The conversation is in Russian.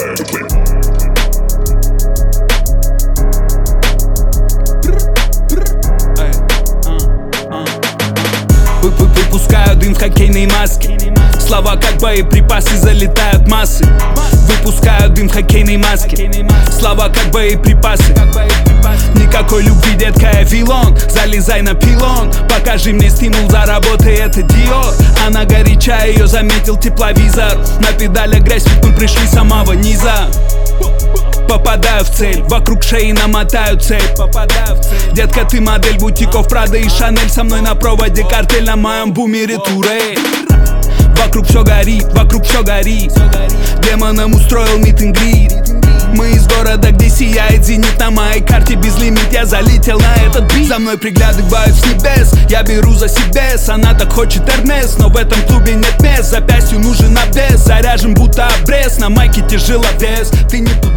Выпускаю дым в хоккейной маске. Слова как боеприпасы залетают массы. Выпускаю дым в хоккейной маске. Слова как боеприпасы. Никакой любви, детка, я вилон. Залезай на пилон. Покажи мне стимул, заработай, это Диор. Она горячая, ее заметил тепловизор. На педалях грязь, ведь мы пришли с самого низа. Попадаю в цель, вокруг шеи намотаю цепь. Детка, ты модель бутиков Прада и Шанель. Со мной на проводе картель, на моем бумере Турель. Вокруг все горит, вокруг все горит. Демоном устроил мит-н-грит. Мы из города, где сияет зенит. На моей карте безлимит, я залетел на этот бит. За мной приглядывают с небес, я беру за себе. Она так хочет Эрмес, но в этом клубе нет мест. Запястью нужен обвес, заряжен будто обрез. На майке тяжеловес, ты не